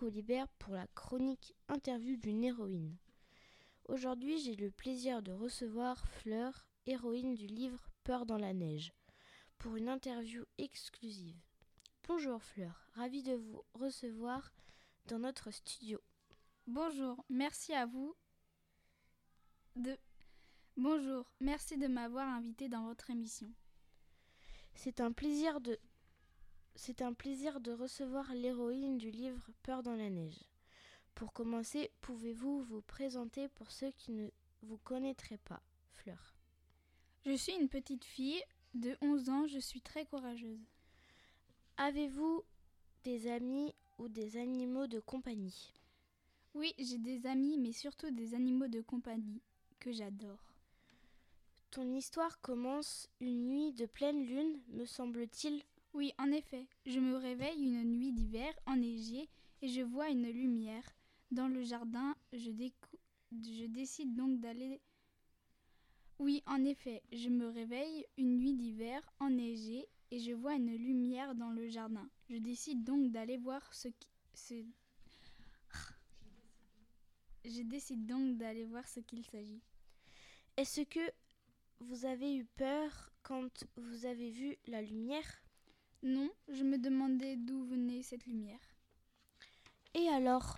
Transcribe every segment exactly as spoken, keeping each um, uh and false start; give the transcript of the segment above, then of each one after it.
Colibert pour la chronique interview d'une héroïne. Aujourd'hui, j'ai le plaisir de recevoir Fleur, héroïne du livre Peur dans la neige, pour une interview exclusive. Bonjour Fleur, ravie de vous recevoir dans notre studio. Bonjour, merci à vous de... Bonjour, merci de m'avoir invité dans votre émission. C'est un plaisir de... C'est un plaisir de recevoir l'héroïne du livre Peur dans la neige. Pour commencer, pouvez-vous vous présenter pour ceux qui ne vous connaîtraient pas, Fleur? Je suis une petite fille de onze ans, je suis très courageuse. Avez-vous des amis ou des animaux de compagnie? Oui, j'ai des amis, mais surtout des animaux de compagnie que j'adore. Ton histoire commence une nuit de pleine lune, me semble-t-il. Oui, en effet, je me réveille une nuit d'hiver enneigée et je vois une lumière. Dans le jardin, je, décou- je décide donc d'aller... Oui, en effet, je me réveille une nuit d'hiver enneigée et je vois une lumière dans le jardin. Je décide donc d'aller voir ce qui... Ce... Je décide donc d'aller voir ce qu'il s'agit. Est-ce que vous avez eu peur quand vous avez vu la lumière? Non, je me demandais d'où venait cette lumière. Et alors?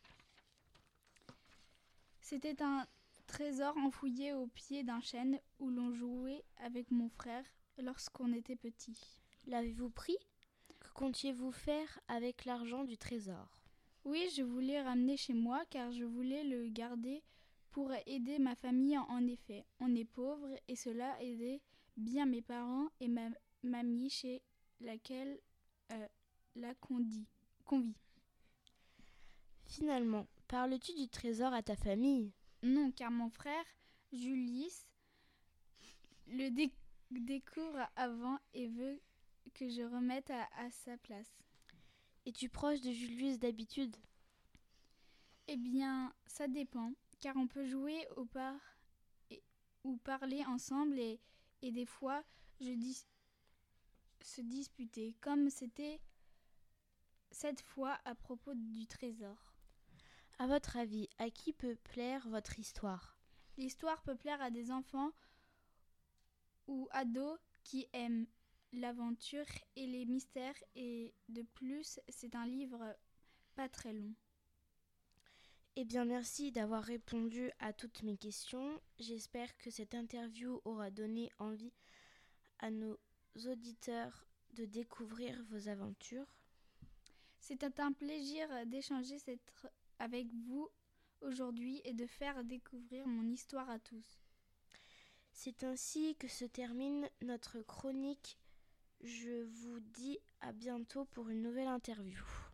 C'était un trésor enfouillé au pied d'un chêne où l'on jouait avec mon frère lorsqu'on était petit. L'avez-vous pris? Que comptiez-vous faire avec l'argent du trésor? Oui, je voulais ramener chez moi car je voulais le garder pour aider ma famille. En effet, on est pauvre et cela aidait bien mes parents et ma mamie chez laquelle euh, la condi, convie. Finalement, parles-tu du trésor à ta famille? Non, car mon frère, Julius, le dé- découvre avant et veut que je remette à, à sa place. Es-tu proche de Julius d'habitude? Eh bien, ça dépend, car on peut jouer au par et, ou parler ensemble et, et des fois je dis, se disputer, comme c'était cette fois à propos du trésor. À votre avis, à qui peut plaire votre histoire? L'histoire peut plaire à des enfants ou ados qui aiment l'aventure et les mystères et de plus, c'est un livre pas très long. Eh bien, merci d'avoir répondu à toutes mes questions. J'espère que cette interview aura donné envie à nos auditeurs de découvrir vos aventures. C'était un plaisir d'échanger cette... avec vous aujourd'hui et de faire découvrir mon histoire à tous. C'est ainsi que se termine notre chronique. Je vous dis à bientôt pour une nouvelle interview.